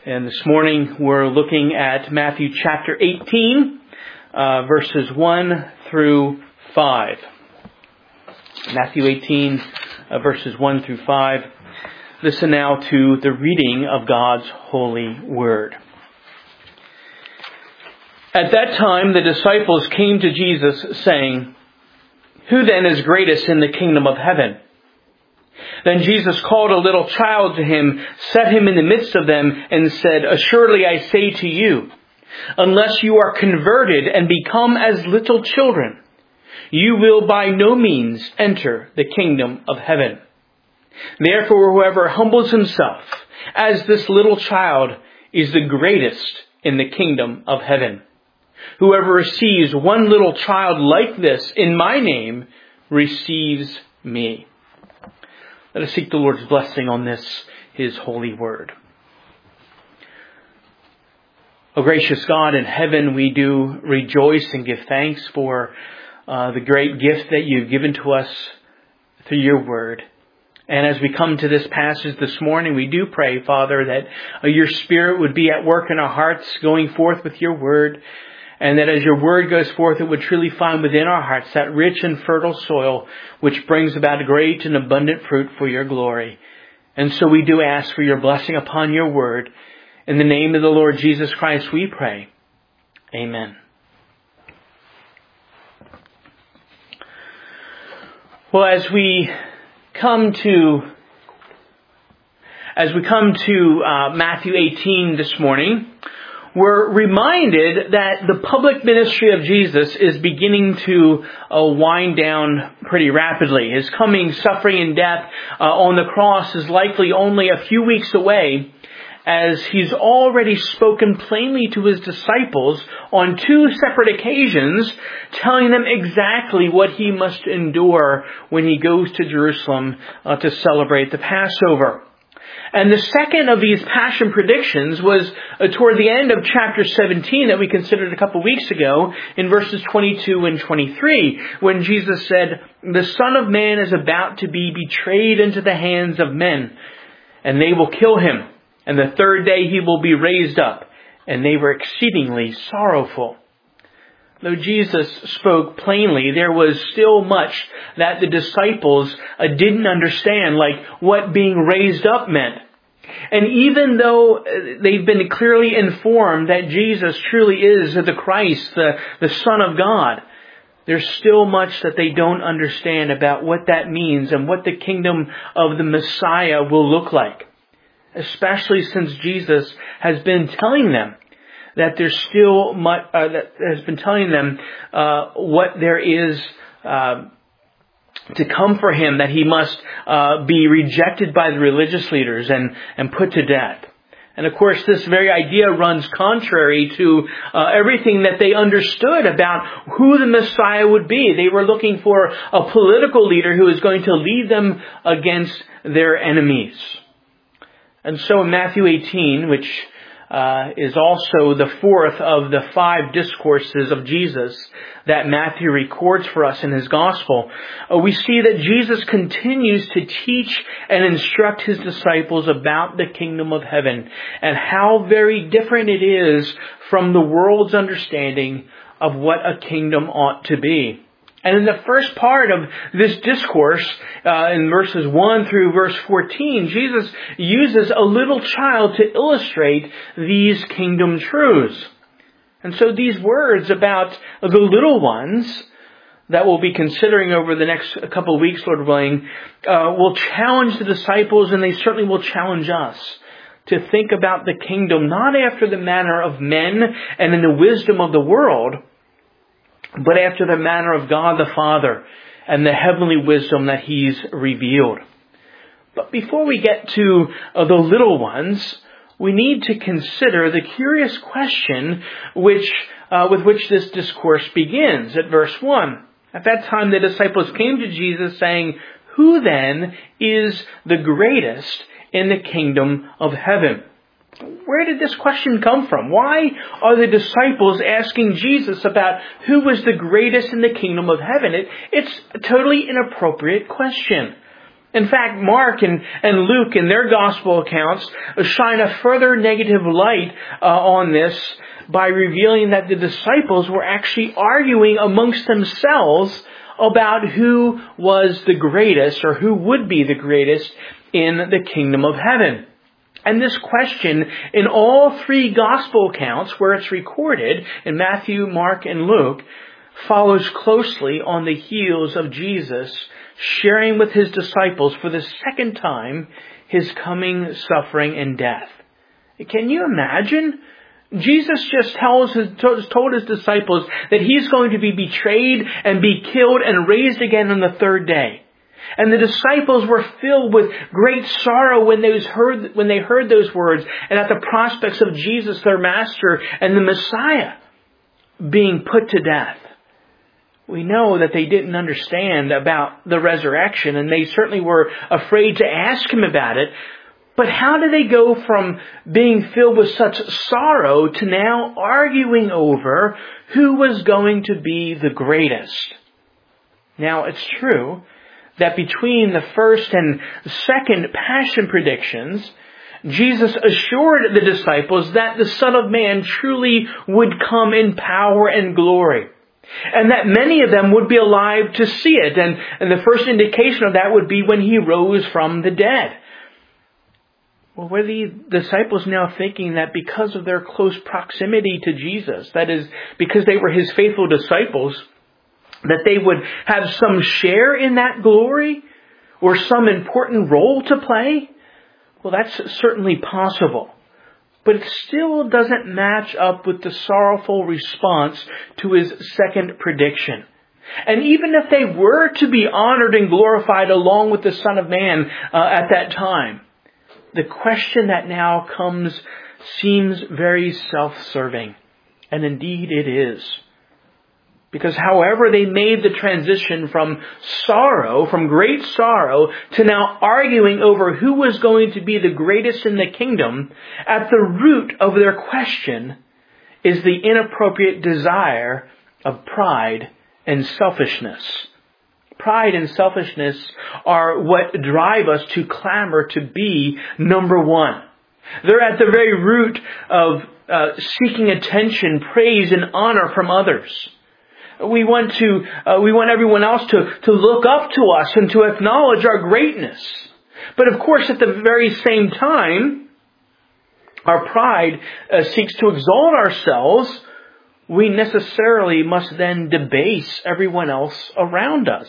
And this morning we're looking at Matthew chapter 18, verses 1 through 5. Matthew 18, verses 1 through 5. Listen now to the reading of God's holy word. At that time the disciples came to Jesus saying, "Who then is greatest in the kingdom of heaven?" Then Jesus called a little child to him, set him in the midst of them, and said, "Assuredly I say to you, unless you are converted and become as little children, you will by no means enter the kingdom of heaven. Therefore whoever humbles himself as this little child is the greatest in the kingdom of heaven. Whoever receives one little child like this in my name receives me." Let us seek the Lord's blessing on this, His holy word. O gracious God in heaven, we do rejoice and give thanks for the great gift that you've given to us through your word. And as we come to this passage this morning, we do pray, Father, that your Spirit would be at work in our hearts, going forth with your word. And that as your word goes forth, it would truly find within our hearts that rich and fertile soil which brings about great and abundant fruit for your glory. And so we do ask for your blessing upon your word. In the name of the Lord Jesus Christ we pray. Amen. Well, as we come to Matthew 18 this morning, we're reminded that the public ministry of Jesus is beginning to wind down pretty rapidly. His coming, suffering, and death on the cross is likely only a few weeks away, as he's already spoken plainly to his disciples on two separate occasions, telling them exactly what he must endure when he goes to Jerusalem to celebrate the Passover. And the second of these passion predictions was toward the end of chapter 17 that we considered a couple weeks ago in verses 22 and 23, when Jesus said, "The Son of Man is about to be betrayed into the hands of men, and they will kill him, and the third day he will be raised up." And they were exceedingly sorrowful. Though Jesus spoke plainly, there was still much that the disciples didn't understand, like what being raised up meant. And even though they've been clearly informed that Jesus truly is the Christ, the Son of God, there's still much that they don't understand about what that means and what the kingdom of the Messiah will look like. Especially since Jesus has been telling them that there's still much that has been telling them what there is to come for him, that he must be rejected by the religious leaders and put to death. And of course, this very idea runs contrary to everything that they understood about who the Messiah would be. They were looking for a political leader who is going to lead them against their enemies. And so in Matthew 18, which is also the fourth of the 5 discourses of Jesus that Matthew records for us in his gospel, we see that Jesus continues to teach and instruct his disciples about the kingdom of heaven and how very different it is from the world's understanding of what a kingdom ought to be. And in the first part of this discourse, in verses 1 through verse 14, Jesus uses a little child to illustrate these kingdom truths. And so these words about the little ones that we'll be considering over the next couple of weeks, Lord willing, will challenge the disciples, and they certainly will challenge us to think about the kingdom not after the manner of men and in the wisdom of the world, but after the manner of God the Father and the heavenly wisdom that He's revealed. But before we get to the little ones, we need to consider the curious question with which this discourse begins at verse 1. At that time the disciples came to Jesus saying, "Who then is the greatest in the kingdom of heaven?" Where did this question come from? Why are the disciples asking Jesus about who was the greatest in the kingdom of heaven? It's a totally inappropriate question. In fact, Mark and Luke in their gospel accounts shine a further negative light on this by revealing that the disciples were actually arguing amongst themselves about who was the greatest or who would be the greatest in the kingdom of heaven. And this question in all three gospel accounts where it's recorded in Matthew, Mark, and Luke follows closely on the heels of Jesus sharing with his disciples for the second time his coming suffering and death. Can you imagine? Jesus just told his disciples that he's going to be betrayed and be killed and raised again on the third day. And the disciples were filled with great sorrow when they heard those words and at the prospects of Jesus, their master and the Messiah, being put to death. We know that they didn't understand about the resurrection, and they certainly were afraid to ask him about it. But how did they go from being filled with such sorrow to now arguing over who was going to be the greatest? Now, it's true that between the first and second passion predictions, Jesus assured the disciples that the Son of Man truly would come in power and glory, and that many of them would be alive to see it. And the first indication of that would be when he rose from the dead. Well, were the disciples now thinking that because of their close proximity to Jesus, that is, because they were his faithful disciples, that they would have some share in that glory or some important role to play? Well, that's certainly possible. But it still doesn't match up with the sorrowful response to his second prediction. And even if they were to be honored and glorified along with the Son of Man at that time, the question that now comes seems very self-serving. And indeed it is. Because however they made the transition from sorrow, from great sorrow, to now arguing over who was going to be the greatest in the kingdom, at the root of their question is the inappropriate desire of pride and selfishness. Pride and selfishness are what drive us to clamor to be number one. They're at the very root of seeking attention, praise, and honor from others. We want everyone else to look up to us and to acknowledge our greatness. But of course, at the very same time, our pride seeks to exalt ourselves. We necessarily must then debase everyone else around us.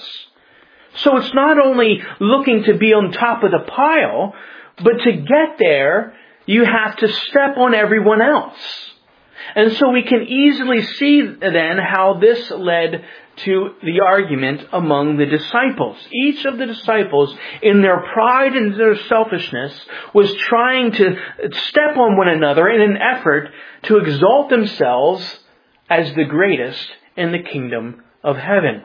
So it's not only looking to be on top of the pile, but to get there, you have to step on everyone else. And so we can easily see then how this led to the argument among the disciples. Each of the disciples, in their pride and their selfishness, was trying to step on one another in an effort to exalt themselves as the greatest in the kingdom of heaven.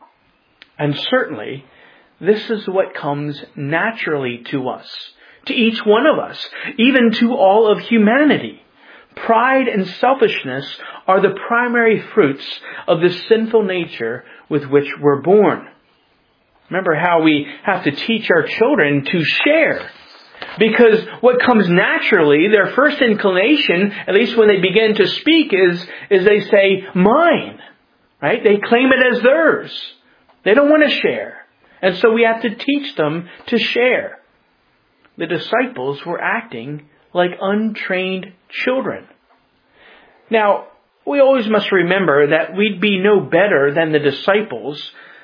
And certainly, this is what comes naturally to us, to each one of us, even to all of humanity. Pride and selfishness are the primary fruits of the sinful nature with which we're born. Remember how we have to teach our children to share. Because what comes naturally, their first inclination, at least when they begin to speak, is they say, mine. Right? They claim it as theirs. They don't want to share. And so we have to teach them to share. The disciples were acting like untrained children. Now, we always must remember that we'd be no better than the disciples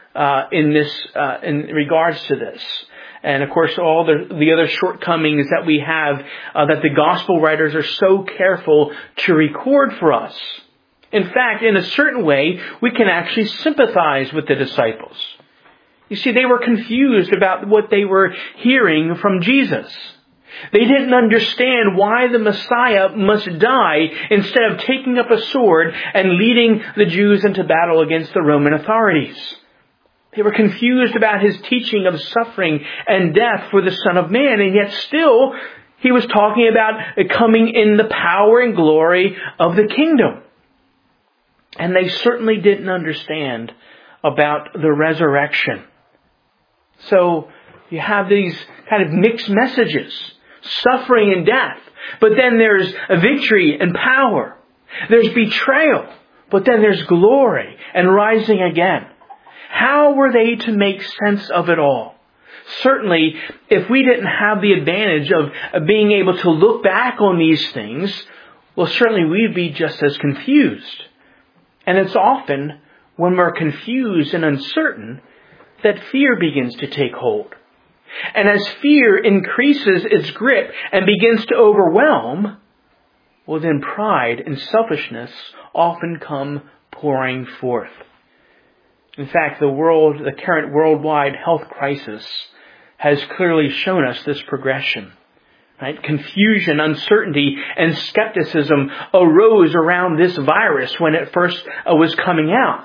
in regards to this. And of course, all the other shortcomings that we have, that the gospel writers are so careful to record for us. In fact, in a certain way, we can actually sympathize with the disciples. You see, they were confused about what they were hearing from Jesus. They didn't understand why the Messiah must die instead of taking up a sword and leading the Jews into battle against the Roman authorities. They were confused about his teaching of suffering and death for the Son of Man, and yet still he was talking about coming in the power and glory of the kingdom. And they certainly didn't understand about the resurrection. So You have these kind of mixed messages, suffering and death. But then there's a victory and power. There's betrayal. But then there's glory and rising again. How were they to make sense of it all? Certainly, if we didn't have the advantage of being able to look back on these things, well, certainly we'd be just as confused. And it's often when we're confused and uncertain that fear begins to take hold. And as fear increases its grip and begins to overwhelm, well, then pride and selfishness often come pouring forth. In fact, the current worldwide health crisis has clearly shown us this progression. Right? Confusion, uncertainty, and skepticism arose around this virus when it first was coming out.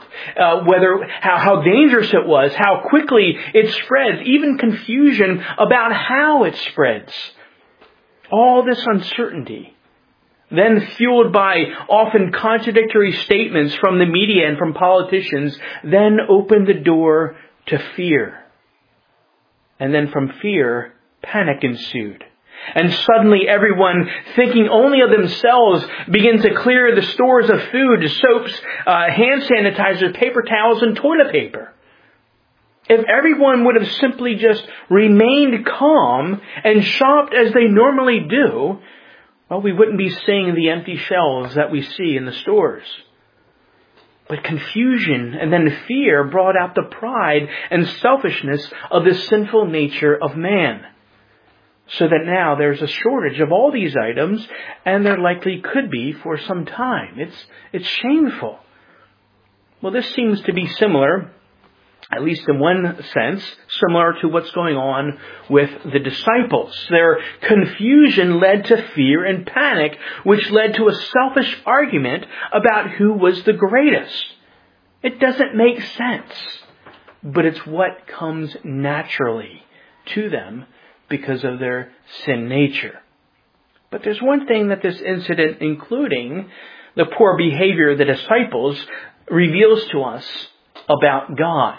How dangerous it was, how quickly it spreads, even confusion about how it spreads. All this uncertainty, then fueled by often contradictory statements from the media and from politicians, then opened the door to fear. And then from fear, panic ensued. And suddenly everyone, thinking only of themselves, begins to clear the stores of food, soaps, hand sanitizer, paper towels, and toilet paper. If everyone would have simply just remained calm and shopped as they normally do, well, we wouldn't be seeing the empty shelves that we see in the stores. But confusion and then fear brought out the pride and selfishness of the sinful nature of man. So that now there's a shortage of all these items, and there likely could be for some time. It's shameful. Well, this seems to be similar, at least in one sense, similar to what's going on with the disciples. Their confusion led to fear and panic, which led to a selfish argument about who was the greatest. It doesn't make sense, but it's what comes naturally to them because of their sin nature. But there's one thing that this incident, including the poor behavior of the disciples, reveals to us about God.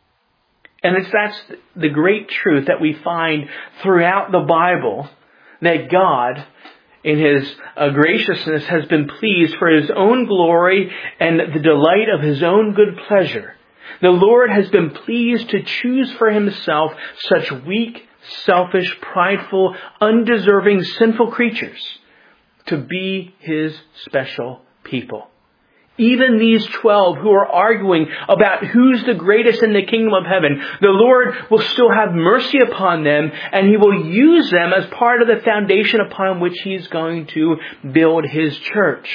And that's the great truth that we find throughout the Bible, that God, in His graciousness, has been pleased for His own glory and the delight of His own good pleasure. The Lord has been pleased to choose for Himself such weak, selfish, prideful, undeserving, sinful creatures to be His special people. Even these 12 who are arguing about who's the greatest in the kingdom of heaven, the Lord will still have mercy upon them, and He will use them as part of the foundation upon which He's going to build His church.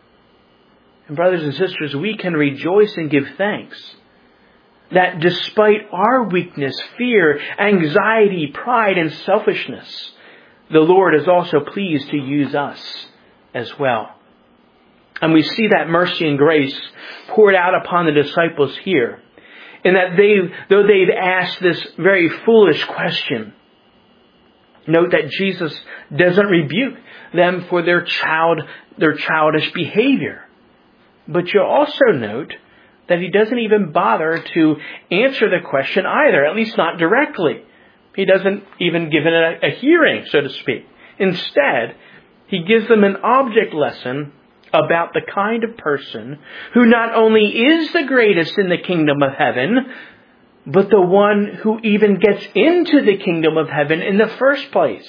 And brothers and sisters, we can rejoice and give thanks that despite our weakness, fear, anxiety, pride, and selfishness, the Lord is also pleased to use us as well. And we see that mercy and grace poured out upon the disciples here, in that though they've asked this very foolish question, note that Jesus doesn't rebuke them for their childish behavior. But you'll also note that He doesn't even bother to answer the question either, at least not directly. He doesn't even give it a hearing, so to speak. Instead, He gives them an object lesson about the kind of person who not only is the greatest in the kingdom of heaven, but the one who even gets into the kingdom of heaven in the first place.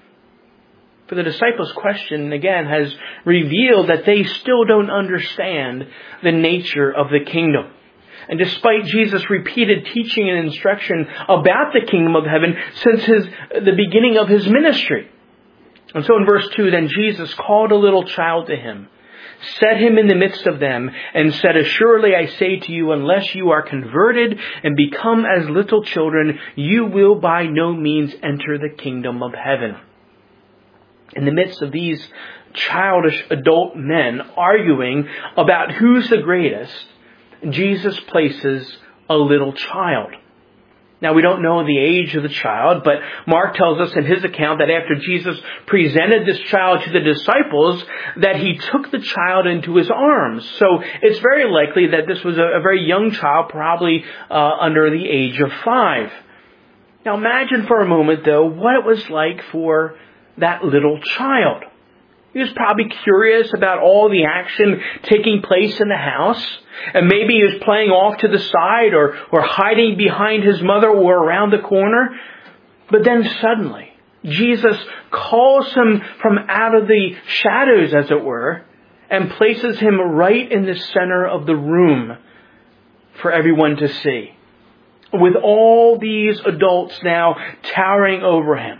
For the disciples' question, again, has revealed that they still don't understand the nature of the kingdom. And despite Jesus' repeated teaching and instruction about the kingdom of heaven since the beginning of His ministry. And so in verse 2, then Jesus called a little child to Him, set him in the midst of them, and said, assuredly I say to you, unless you are converted and become as little children, you will by no means enter the kingdom of heaven. In the midst of these childish adult men arguing about who's the greatest, Jesus places a little child. Now, we don't know the age of the child, but Mark tells us in his account that after Jesus presented this child to the disciples, that He took the child into His arms. So it's very likely that this was a very young child, probably under the age of 5. Now imagine for a moment, though, what it was like for that little child. He was probably curious about all the action taking place in the house. And maybe he was playing off to the side or hiding behind his mother or around the corner. But then suddenly, Jesus calls him from out of the shadows, as it were, and places him right in the center of the room for everyone to see, with all these adults now towering over him.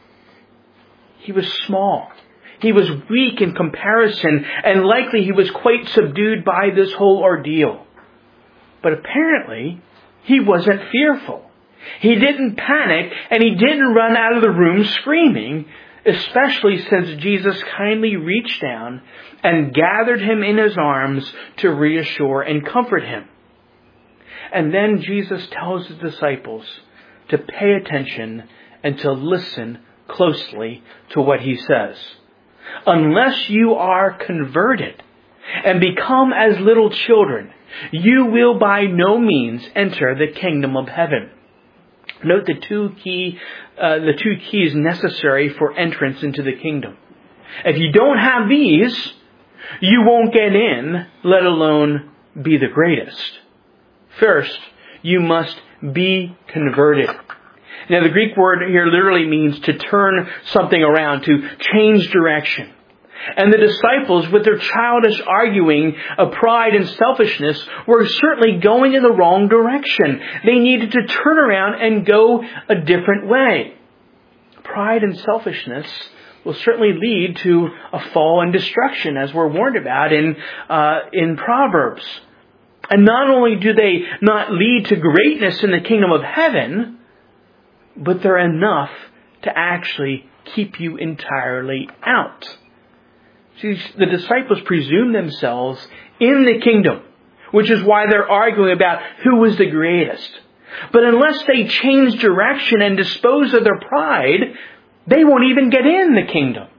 He was small. He was weak in comparison, and likely he was quite subdued by this whole ordeal. But apparently, he wasn't fearful. He didn't panic, and he didn't run out of the room screaming, especially since Jesus kindly reached down and gathered him in his arms to reassure and comfort him. And then Jesus tells his disciples to pay attention and to listen closely to what he says. Unless you are converted and become as little children, you will by no means enter the kingdom of heaven. Note the two keys necessary for entrance into the kingdom. If you don't have these, you won't get in, let alone be the greatest. First, you must be converted. Now, the Greek word here literally means to turn something around, to change direction. And the disciples, with their childish arguing of pride and selfishness, were certainly going in the wrong direction. They needed to turn around and go a different way. Pride and selfishness will certainly lead to a fall and destruction, as we're warned about in Proverbs. And not only do they not lead to greatness in the kingdom of heaven, but they're enough to actually keep you entirely out. See, the disciples presume themselves in the kingdom, which is why they're arguing about who was the greatest. But unless they change direction and dispose of their pride, they won't even get in the kingdom.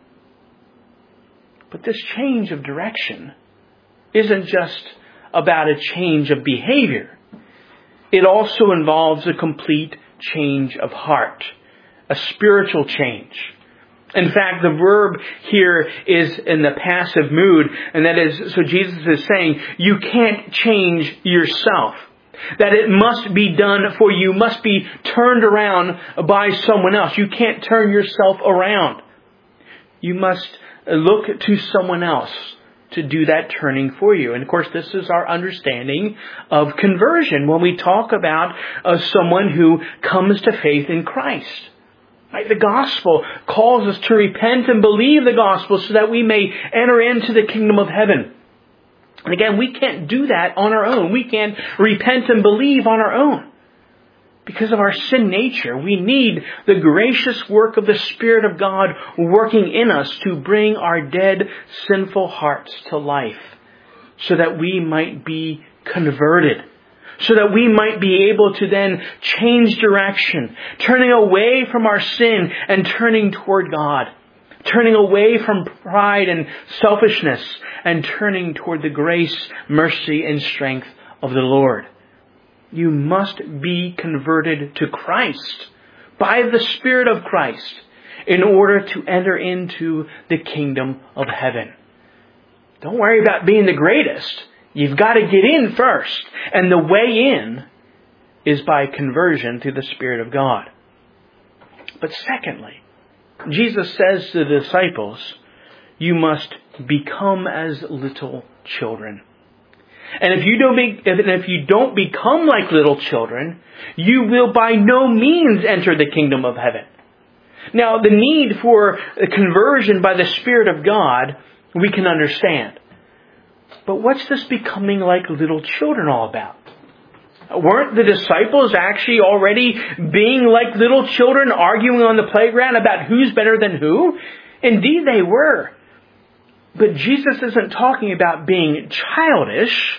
But this change of direction isn't just about a change of behavior. It also involves a complete change of heart, a spiritual change. In fact, the verb here is in the passive mood, and that is, so Jesus is saying, you can't change yourself. That it must be done for you, must be turned around by someone else. You can't turn yourself around. You must look to someone else to do that turning for you. And of course, this is our understanding of conversion when we talk about someone who comes to faith in Christ. Right? The gospel calls us to repent and believe the gospel so that we may enter into the kingdom of heaven. And again, we can't do that on our own. We can't repent and believe on our own. Because of our sin nature, we need the gracious work of the Spirit of God working in us to bring our dead, sinful hearts to life, so that we might be converted, so that we might be able to then change direction, turning away from our sin and turning toward God, turning away from pride and selfishness and turning toward the grace, mercy, and strength of the Lord. You must be converted to Christ by the Spirit of Christ in order to enter into the kingdom of heaven. Don't worry about being the greatest. You've got to get in first. And the way in is by conversion through the Spirit of God. But secondly, Jesus says to the disciples, you must become as little children. And if you don't become like little children, you will by no means enter the kingdom of heaven. Now, the need for conversion by the Spirit of God, we can understand. But what's this becoming like little children all about? Weren't the disciples actually already being like little children, arguing on the playground about who's better than who? Indeed, they were. But Jesus isn't talking about being childish.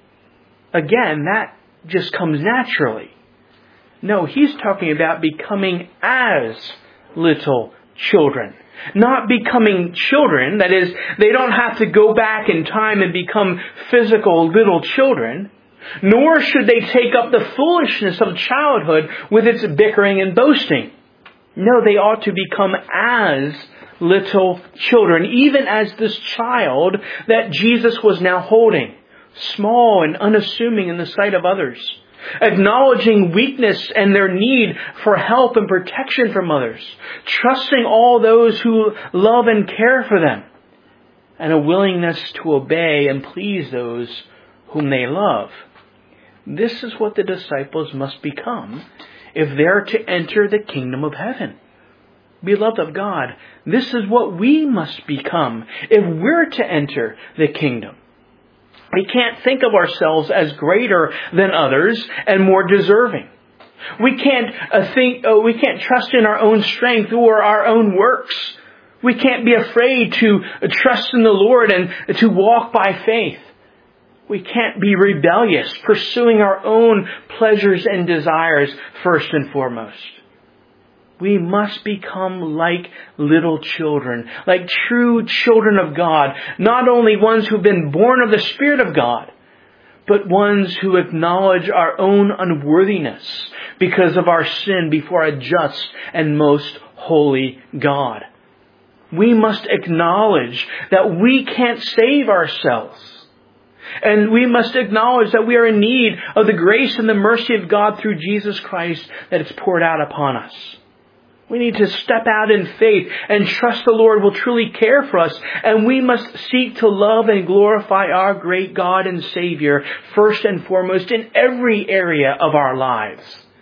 Again, that just comes naturally. No, he's talking about becoming as little children. Not becoming children, that is, they don't have to go back in time and become physical little children. Nor should they take up the foolishness of childhood with its bickering and boasting. No, they ought to become as little children, even as this child that Jesus was now holding, small and unassuming in the sight of others, acknowledging weakness and their need for help and protection from others, trusting all those who love and care for them, and a willingness to obey and please those whom they love. This is what the disciples must become if they're to enter the kingdom of heaven. Beloved of God, this is what we must become if we're to enter the kingdom. We can't think of ourselves as greater than others and more deserving. We can't trust in our own strength or our own works. We can't be afraid to trust in the Lord and to walk by faith. We can't be rebellious, pursuing our own pleasures and desires first and foremost. We must become like little children, like true children of God, not only ones who've been born of the Spirit of God, but ones who acknowledge our own unworthiness because of our sin before a just and most holy God. We must acknowledge that we can't save ourselves. And we must acknowledge that we are in need of the grace and the mercy of God through Jesus Christ that is poured out upon us. We need to step out in faith and trust the Lord will truly care for us. And we must seek to love and glorify our great God and Savior first and foremost in every area of our lives.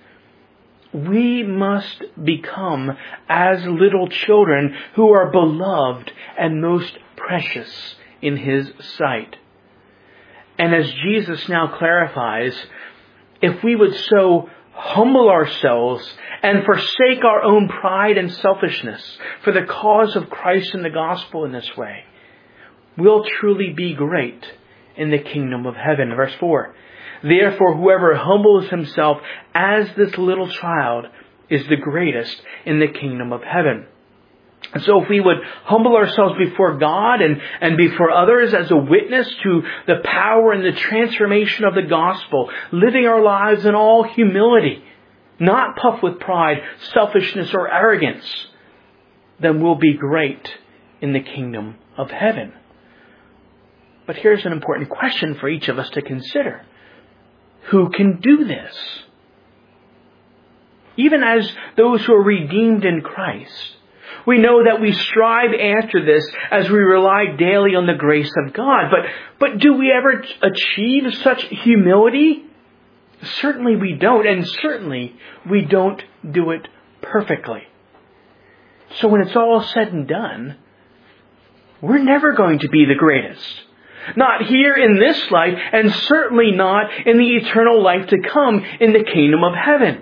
We must become as little children who are beloved and most precious in His sight. And as Jesus now clarifies, if we would so humble ourselves and forsake our own pride and selfishness for the cause of Christ and the gospel in this way, we'll truly be great in the kingdom of heaven. Verse 4, therefore whoever humbles himself as this little child is the greatest in the kingdom of heaven. And so if we would humble ourselves before God and before others as a witness to the power and the transformation of the gospel, living our lives in all humility, not puffed with pride, selfishness, or arrogance, then we'll be great in the kingdom of heaven. But here's an important question for each of us to consider. Who can do this? Even as those who are redeemed in Christ, we know that we strive after this as we rely daily on the grace of God. But do we ever achieve such humility? Certainly we don't, and certainly we don't do it perfectly. So when it's all said and done, we're never going to be the greatest. Not here in this life, and certainly not in the eternal life to come in the kingdom of heaven.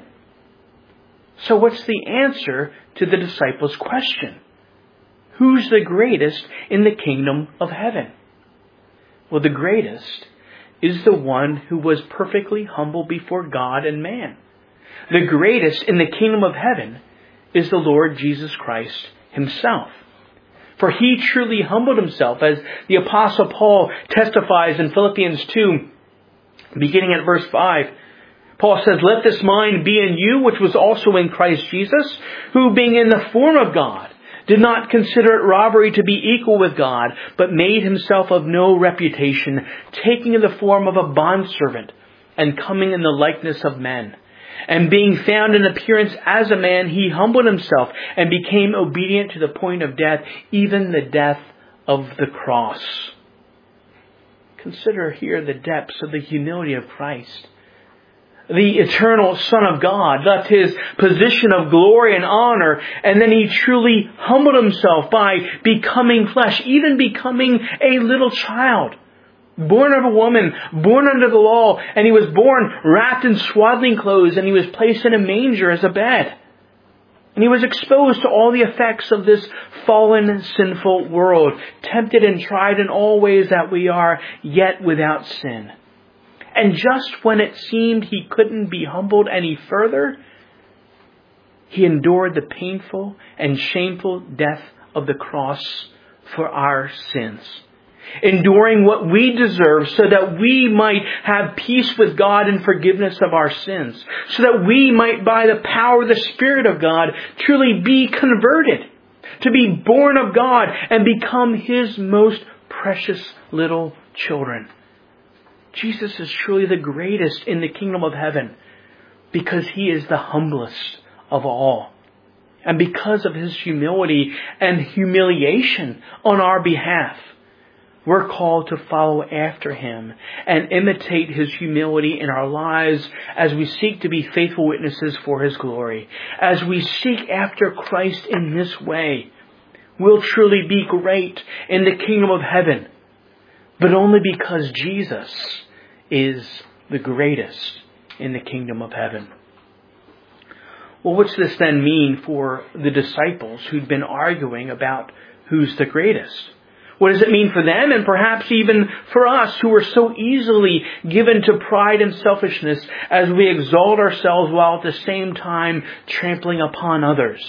So what's the answer to the disciples' question? Who's the greatest in the kingdom of heaven? Well, the greatest is the one who was perfectly humble before God and man. The greatest in the kingdom of heaven is the Lord Jesus Christ Himself. For He truly humbled Himself, as the Apostle Paul testifies in Philippians 2, beginning at verse 5. Paul says, let this mind be in you, which was also in Christ Jesus, who being in the form of God, did not consider it robbery to be equal with God, but made Himself of no reputation, taking the form of a bondservant, and coming in the likeness of men. And being found in appearance as a man, He humbled Himself, and became obedient to the point of death, even the death of the cross. Consider here the depths of the humility of Christ. The eternal Son of God left His position of glory and honor, and then He truly humbled Himself by becoming flesh, even becoming a little child. Born of a woman, born under the law, and He was born wrapped in swaddling clothes, and He was placed in a manger as a bed. And He was exposed to all the effects of this fallen, sinful world, tempted and tried in all ways that we are, yet without sin. And just when it seemed He couldn't be humbled any further, He endured the painful and shameful death of the cross for our sins. enduring what we deserve so that we might have peace with God and forgiveness of our sins, so that we might, by the power of the Spirit of God, truly be converted, to be born of God and become His most precious little children. Jesus is truly the greatest in the kingdom of heaven because He is the humblest of all. And because of His humility and humiliation on our behalf, we're called to follow after Him and imitate His humility in our lives as we seek to be faithful witnesses for His glory. As we seek after Christ in this way, we'll truly be great in the kingdom of heaven, but only because Jesus is the greatest in the kingdom of heaven. Well, what's this then mean for the disciples who'd been arguing about who's the greatest? What does it mean for them, and perhaps even for us who are so easily given to pride and selfishness as we exalt ourselves while at the same time trampling upon others?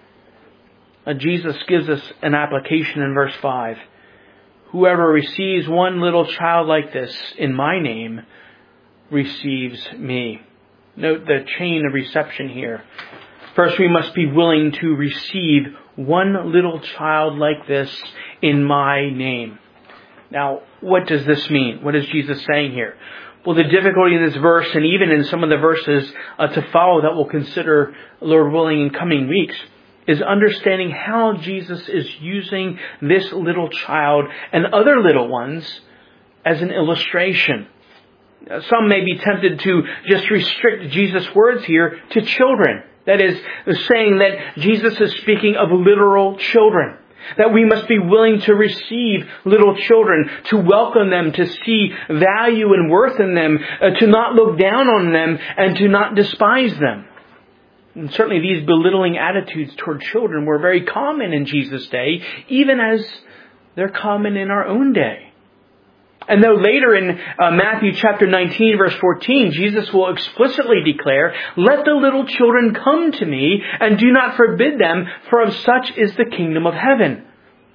Jesus gives us an application in verse 5. Whoever receives one little child like this in my name receives me. Note the chain of reception here. First, we must be willing to receive one little child like this in my name. Now, what does this mean? What is Jesus saying here? Well, the difficulty in this verse, and even in some of the verses to follow that we'll consider, Lord willing, in coming weeks, is understanding how Jesus is using this little child and other little ones as an illustration. Some may be tempted to just restrict Jesus' words here to children. That is, saying that Jesus is speaking of literal children. That we must be willing to receive little children, to welcome them, to see value and worth in them, to not look down on them, and to not despise them. And certainly these belittling attitudes toward children were very common in Jesus' day, even as they're common in our own day. And though later in Matthew chapter 19, verse 14, Jesus will explicitly declare, "Let the little children come to me, and do not forbid them, for of such is the kingdom of heaven."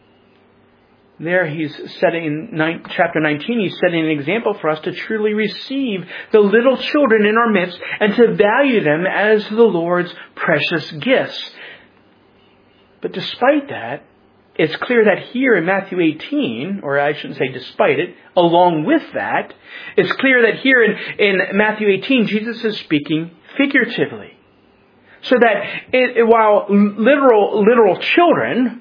There he's setting, in chapter 19, he's setting an example for us to truly receive the little children in our midst and to value them as the Lord's precious gifts. But despite that, it's clear that here in Matthew 18, or I shouldn't say despite it, along with that, it's clear that here in Matthew 18, Jesus is speaking figuratively. So that while literal little children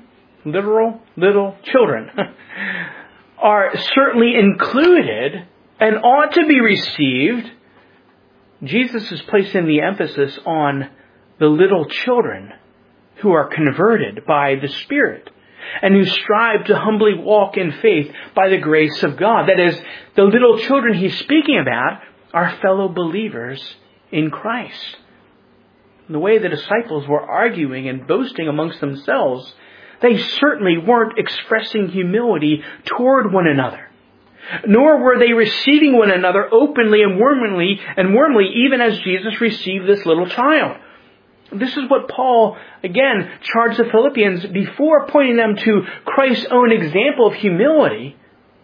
are certainly included and ought to be received, Jesus is placing the emphasis on the little children who are converted by the Spirit and who strive to humbly walk in faith by the grace of God. That is, the little children he's speaking about are fellow believers in Christ. The way the disciples were arguing and boasting amongst themselves, they certainly weren't expressing humility toward one another. Nor were they receiving one another openly and warmly, even as Jesus received this little child. This is what Paul, again, charged the Philippians before pointing them to Christ's own example of humility.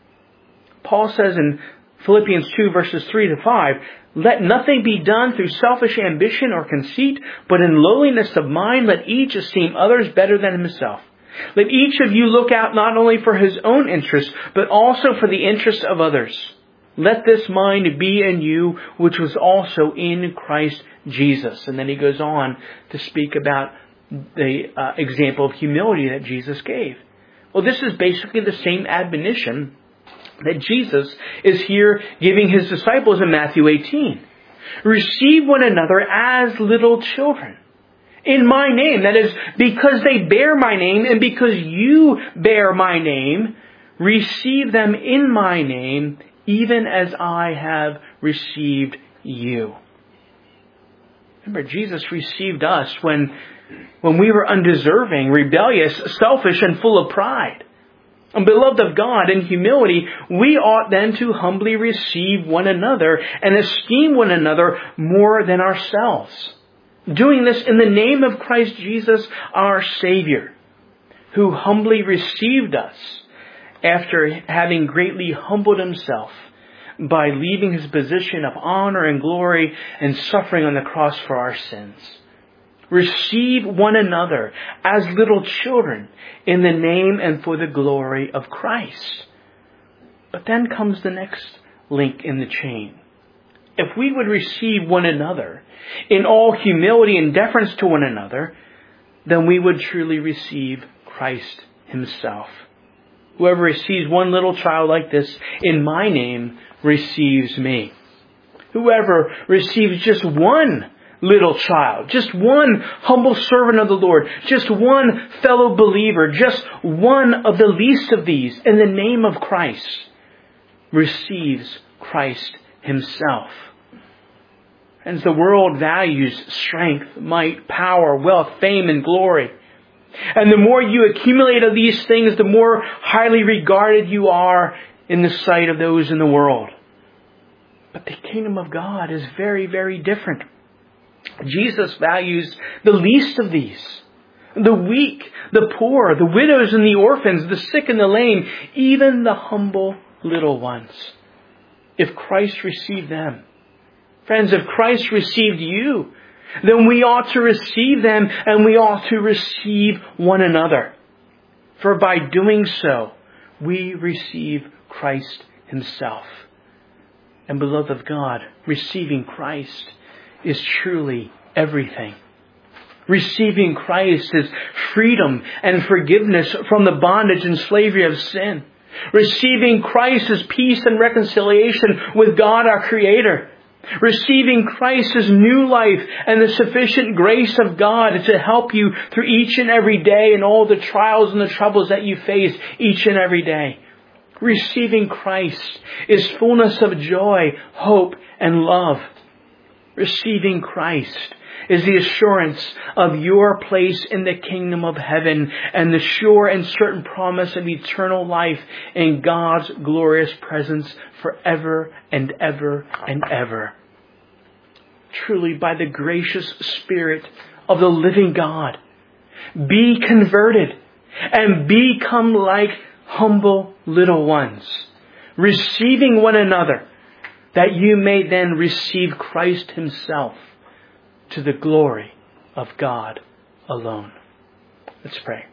Paul says in Philippians 2, verses 3 to 5, "Let nothing be done through selfish ambition or conceit, but in lowliness of mind let each esteem others better than himself. Let each of you look out not only for his own interest, but also for the interest of others. Let this mind be in you, which was also in Christ Jesus." And then he goes on to speak about the example of humility that Jesus gave. Well, this is basically the same admonition that Jesus is here giving his disciples in Matthew 18. Receive one another as little children. In my name, that is, because they bear my name and because you bear my name, receive them in my name, even as I have received you. Remember, Jesus received us when we were undeserving, rebellious, selfish, and full of pride. And beloved of God, in humility, we ought then to humbly receive one another and esteem one another more than ourselves. Doing this in the name of Christ Jesus, our Savior, who humbly received us after having greatly humbled himself by leaving his position of honor and glory and suffering on the cross for our sins. Receive one another as little children in the name and for the glory of Christ. But then comes the next link in the chain. If we would receive one another in all humility and deference to one another, then we would truly receive Christ himself. Whoever receives one little child like this in my name receives me. Whoever receives just one little child, just one humble servant of the Lord, just one fellow believer, just one of the least of these in the name of Christ, receives Christ himself. As the world values strength, might, power, wealth, fame, and glory, and the more you accumulate of these things, the more highly regarded you are in the sight of those in the world. But the kingdom of God is very, very different. Jesus values the least of these, the weak, the poor, the widows and the orphans, the sick and the lame, even the humble little ones. If Christ received them, friends, if Christ received you, then we ought to receive them and we ought to receive one another. For by doing so, we receive Christ himself. And beloved of God, receiving Christ is truly everything. Receiving Christ is freedom and forgiveness from the bondage and slavery of sin. Receiving Christ is peace and reconciliation with God our Creator. Receiving Christ is new life and the sufficient grace of God to help you through each and every day and all the trials and the troubles that you face each and every day. Receiving Christ is fullness of joy, hope, and love. Receiving Christ is the assurance of your place in the kingdom of heaven and the sure and certain promise of eternal life in God's glorious presence forever and ever and ever. Truly, by the gracious Spirit of the living God, be converted and become like humble little ones, receiving one another, that you may then receive Christ himself to the glory of God alone. Let's pray.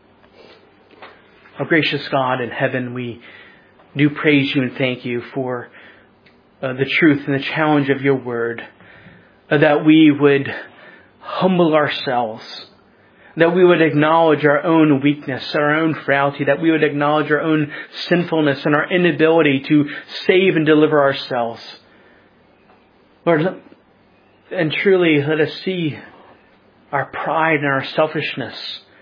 Our gracious God in heaven, we do praise you and thank you for the truth and the challenge of your word, that we would humble ourselves, that we would acknowledge our own weakness, our own frailty, that we would acknowledge our own sinfulness and our inability to save and deliver ourselves. Lord, and truly let us see our pride and our selfishness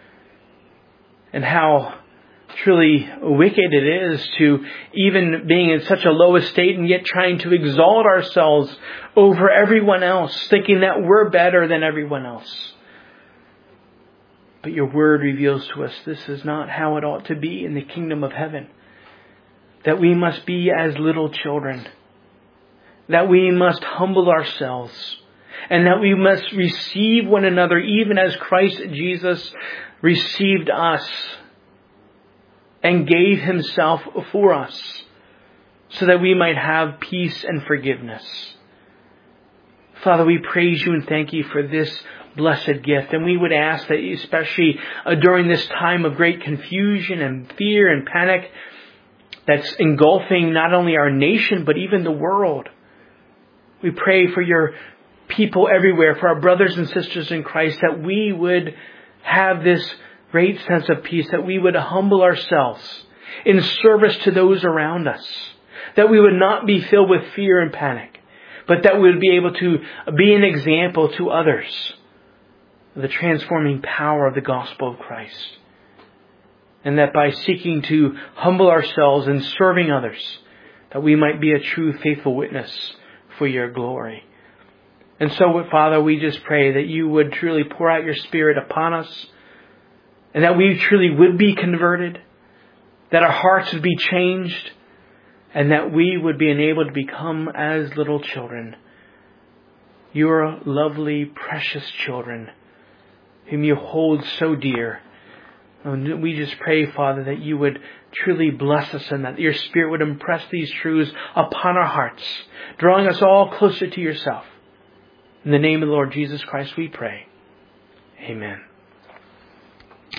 and how truly wicked it is to even being in such a low estate and yet trying to exalt ourselves over everyone else, thinking that we're better than everyone else. But your word reveals to us this is not how it ought to be in the kingdom of heaven. That we must be as little children. That we must humble ourselves. And that we must receive one another even as Christ Jesus received us and gave himself for us so that we might have peace and forgiveness. Father, we praise you and thank you for this blessed gift. And we would ask that especially during this time of great confusion and fear and panic that's engulfing not only our nation but even the world, we pray for your people everywhere, for our brothers and sisters in Christ, that we would have this great sense of peace, that we would humble ourselves in service to those around us, that we would not be filled with fear and panic, but that we would be able to be an example to others of the transforming power of the gospel of Christ. And that by seeking to humble ourselves and serving others, that we might be a true faithful witness for your glory. And so, Father, we just pray that you would truly pour out your Spirit upon us, and that we truly would be converted, that our hearts would be changed, and that we would be enabled to become as little children, your lovely, precious children, whom you hold so dear, And we just pray, Father, that you would truly bless us and that your Spirit would impress these truths upon our hearts, drawing us all closer to yourself. In the name of the Lord Jesus Christ we pray. Amen.